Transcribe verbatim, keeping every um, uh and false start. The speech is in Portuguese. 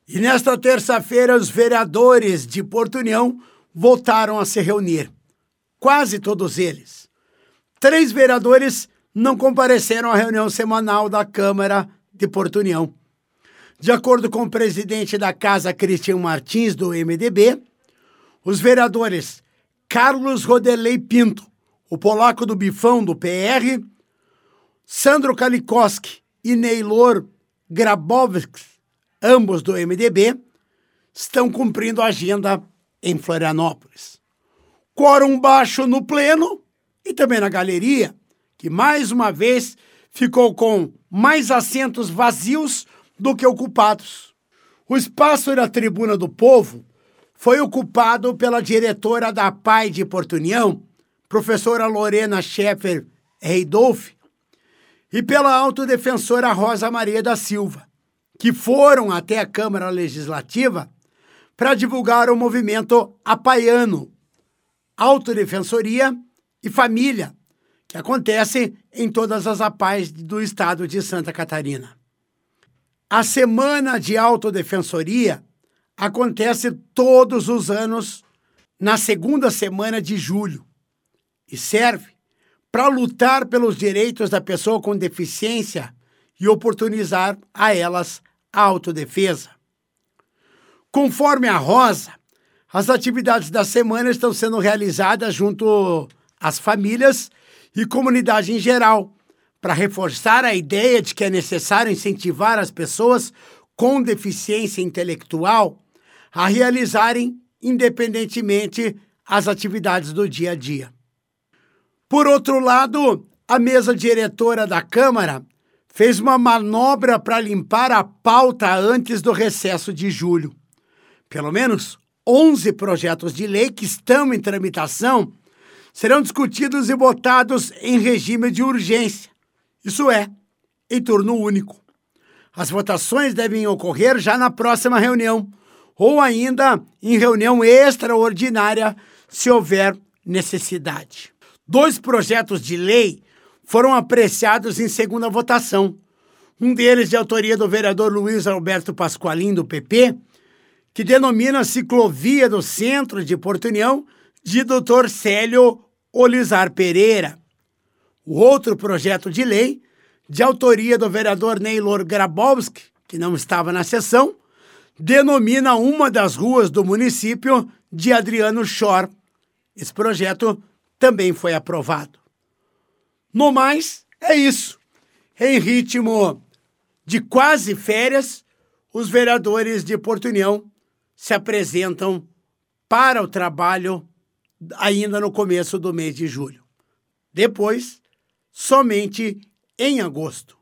E nesta terça-feira, os vereadores de Porto União voltaram a se reunir. Quase todos eles. Três vereadores não compareceram à reunião semanal da Câmara de Porto União. De acordo com o presidente da Casa, Cristian Martins, do M D B, os vereadores Carlos Rodelei Pinto, o polaco do Bifão, do P R, Sandro Kalikowski e Neylor Grabowski, ambos do M D B, estão cumprindo a agenda em Florianópolis. Quórum baixo no pleno e também na galeria, que mais uma vez ficou com mais assentos vazios do que ocupados. O espaço da Tribuna do Povo foi ocupado pela diretora da P A I de Porto União, professora Lorena Scheffer Reidolf, e pela autodefensora Rosa Maria da Silva, que foram até a Câmara Legislativa para divulgar o movimento apaiano, Autodefensoria e Família, que acontece em todas as A P A Is do estado de Santa Catarina. A Semana de Autodefensoria acontece todos os anos na segunda semana de julho e serve para lutar pelos direitos da pessoa com deficiência e oportunizar a elas a autodefesa. Conforme a Rosa, as atividades da semana estão sendo realizadas junto às famílias e comunidade em geral, para reforçar a ideia de que é necessário incentivar as pessoas com deficiência intelectual a realizarem independentemente as atividades do dia a dia. Por outro lado, a mesa diretora da Câmara fez uma manobra para limpar a pauta antes do recesso de julho. Pelo menos onze projetos de lei que estão em tramitação serão discutidos e votados em regime de urgência, isso é, em turno único. As votações devem ocorrer já na próxima reunião, ou ainda em reunião extraordinária, se houver necessidade. Dois projetos de lei foram apreciados em segunda votação. Um deles de autoria do vereador Luiz Alberto Pasqualin, do P P, que denomina a ciclovia do centro de Porto União de doutor Célio Olizar Pereira. O outro projeto de lei, de autoria do vereador Neylor Grabowski, que não estava na sessão, denomina uma das ruas do município de Adriano Schor. Esse projeto também foi aprovado. No mais, é isso. Em ritmo de quase férias, os vereadores de Porto União se apresentam para o trabalho ainda no começo do mês de julho. Depois, somente em agosto.